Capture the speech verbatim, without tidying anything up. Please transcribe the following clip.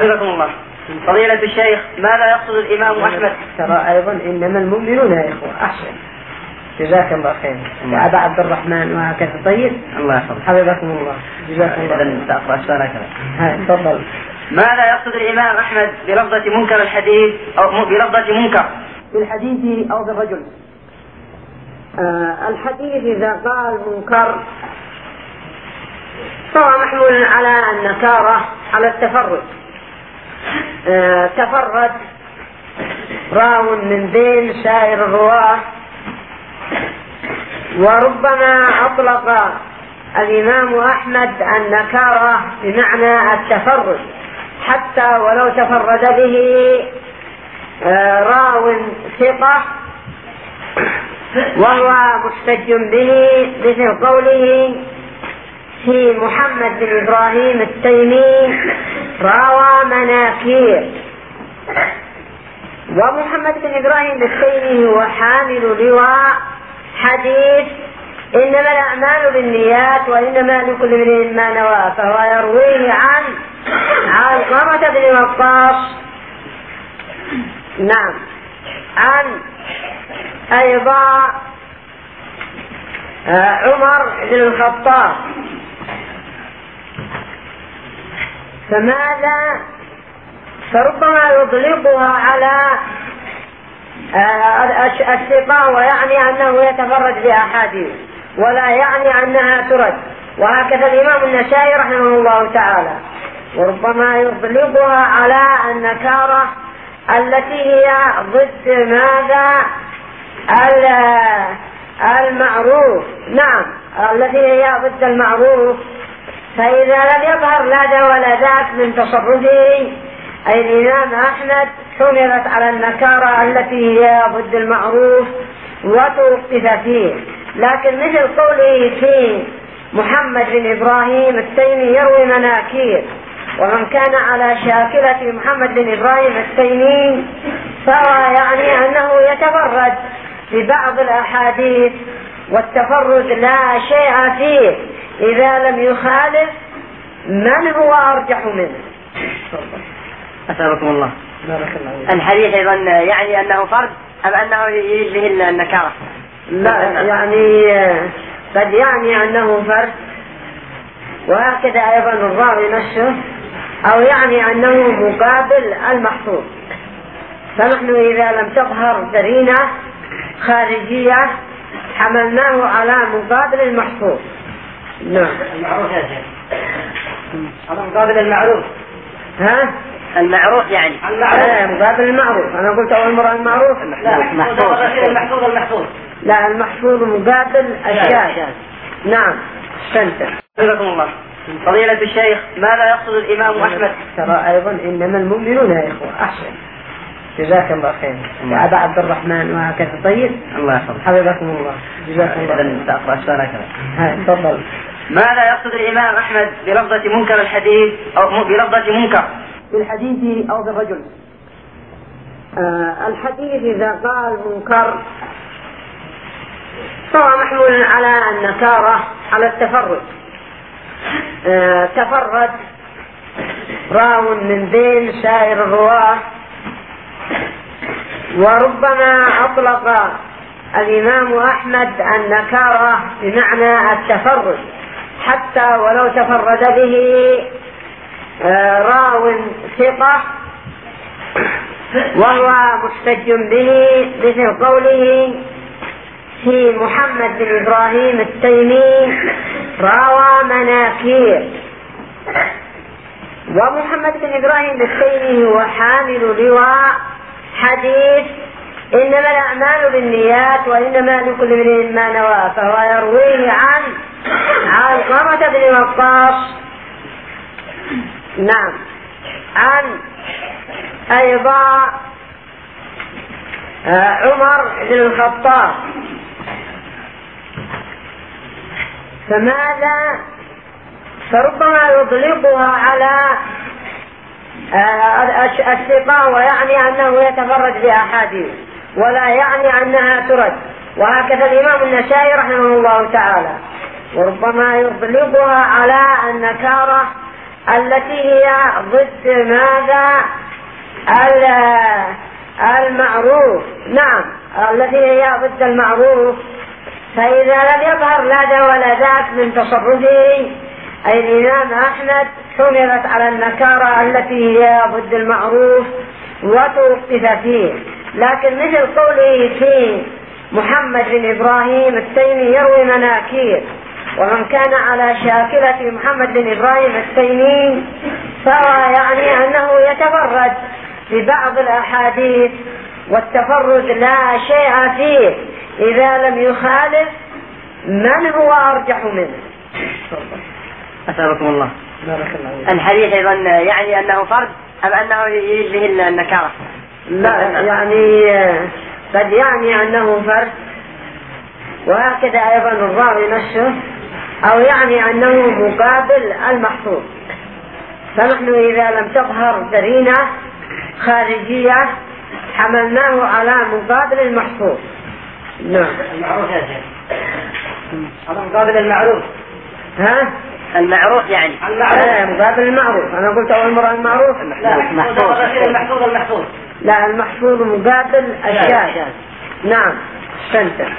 حفظكم الله. فضيلة الشيخ، ماذا يقصد الإمام أحمد؟ ترى أيضا إنما المؤمنون يا إخوة. أحسن، جزاك الله خير. أبا عبد الرحمن وهكذا. طيب، الله يحفظك. حفظكم الله. جزاك الله. إذن تأخذ أسفارك. تفضل. ماذا يقصد الإمام أحمد بلفظة منكر الحديث أو بلفظة منكر؟ بالحديث أو بالرجل؟ آه الحديث إذا قال منكر فهو محمول على النكارة، على التفرد. آه تفرد راو من بين سائر الرواة، وربما أطلق الإمام أحمد النكارة بمعنى التفرد، حتى ولو تفرد به آه راو ثقة وهو محتج به، مثل قوله في محمد بن إبراهيم التيمي راوى مناكير. ومحمد بن إبراهيم التيمي هو حامل لواء حديث إنما الأعمال بالنيات وإنما لكل امرئ ما نوى، فهو يرويه عن علقمة بن وقاص، نعم، عن أيضا عمر بن الخطاب. فماذا؟ فربما يطلقها على الثقة ويعني أنه يتفرد بأحاديث، ولا يعني أنها ترد، وهكذا الإمام النسائي رحمه الله تعالى. وربما يطلقها على النكارة التي هي ضد ماذا؟ المعروف، نعم، التي هي ضد المعروف. فإذا لم يظهر لا ذا ولا ذاك من تصرفه أي الإمام أحمد حملت على النكارة التي هي ضد المعروف وتوقف فيه. لكن مثل قوله في محمد بن إبراهيم التيمي يروي مناكير، ومن كان على شاكلة محمد بن إبراهيم التيمي فهو يعني أنه يتفرد ببعض الأحاديث، والتفرد لا شيء فيه إذا لم يخالف من هو أرجح منه. أسألكم الله. الحديث أيضا يعني أنه فرد أم أنه يشبه النكارة؟ لا، يعني قد يعني أنه فرد، وهكذا أيضا الراوي نفسه، أو يعني أنه مقابل المحفوظ. فنحن إذا لم تظهر قرينة خارجية حملناه على مقابل المحفوظ. نعم، المعروف يا شيخ، هذا مقابل المعروف. ها؟ المعروف يعني لا، مقابل المعروف. أنا قلت أول مرة المعروف. لا، المحفوظ المحفوظ المحفوظ لا، المحفوظ مقابل الشاذ. نعم، استنتج. حفظكم الله. فضيلة الشيخ، ماذا يقصد الإمام أحمد؟ ترى أيضا إنما المؤمنون يا إخوة. أحسن، جزاك الله خير. أبا عبد الرحمن وهكذا. طيب، الله يحفظك. حفظكم الله. جزاك الله. إذن تأخذ أسفارك. تفضل. ماذا يقصد الإمام أحمد بلفظة منكر الحديث أو بلفظة منكر؟ بالحديث أو بالرجل؟ آه الحديث إذا قال منكر فهو محمول على النكارة، على التفرد. آه تفرد راو من بين سائر الرواة، وربما أطلق الإمام أحمد النكارة بمعنى التفرد، حتى ولو تفرد به آه راو ثقة وهو محتج به، مثل قوله في محمد بن إبراهيم التيمي راوى مناكير. ومحمد بن إبراهيم التيمي هو حامل لواء حديث إنما الأعمال بالنيات وإنما لكل امرئ ما نوى، فهو يرويه عن علقمة بن وقاص، نعم، عن أيضا عمر بن الخطاب. فماذا؟ فربما يطلقها على الثقة ويعني أنه يتفرد بأحاديث، ولا يعني أنها ترد، وهكذا الإمام النسائي رحمه الله تعالى. وربما يطلقها على النكارة التي هي ضد ماذا؟ المعروف. نعم، التي هي ضد المعروف. فإذا لم يظهر لا ذا ولا ذاك من تصرفه أي الإمام أحمد حملت على النكارة التي هي ضد المعروف وتوقف فيه. لكن مثل قوله في محمد بن إبراهيم التيمي يروي مناكير، ومن كان على شاكلة محمد بن إبراهيم التيمي فهو يعني أنه يتفرد ببعض الأحاديث، والتفرد لا شيء فيه إذا لم يخالف من هو أرجح منه. أسألكم الله. الحديث أيضا يعني أنه فرد أم أنه يشبه النكارة؟ لا، يعني قد يعني أنه فرد، وهكذا أيضا الراوي نفسه، أو يعني أنه مقابل المحفوظ. فنحن إذا لم تظهر قرينة خارجية حملناه على مقابل المحفوظ. نعم. المعروف هذا هذا مقابل المعروف. ها؟ المعروف يعني المعروف مقابل المعروف. أنا قلت أول مرة المعروف. لا، المحفوظ المحفوظ المحفوظ. لا، المحفوظ مقابل الشاذ. نعم.